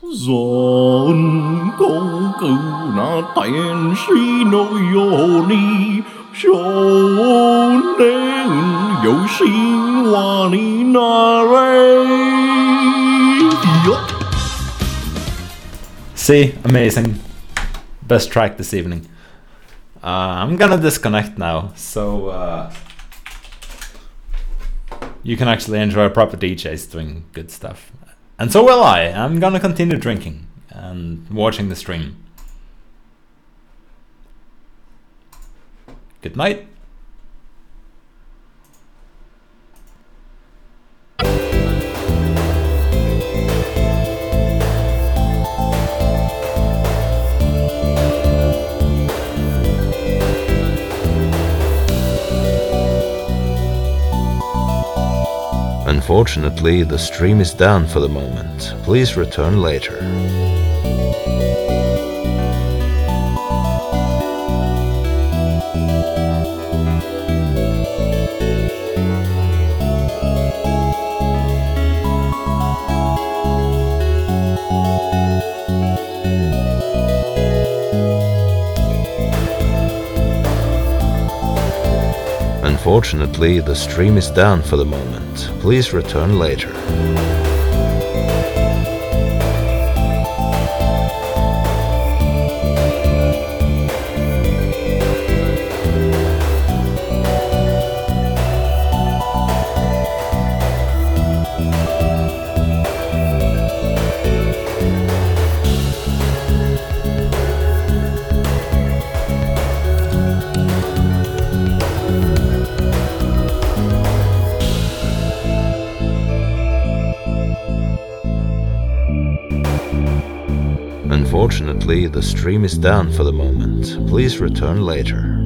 人工狗那电视内有你，少年有心话你那里。 See, amazing. Best track this evening. I'm gonna disconnect now, so you can actually enjoy proper DJs doing good stuff. And so will I. I'm gonna continue drinking and watching the stream. Good night. Unfortunately, the stream is down for the moment. Please return later. Unfortunately, the stream is down for the moment. Please return later. Unfortunately, the stream is down for the moment. Please return later.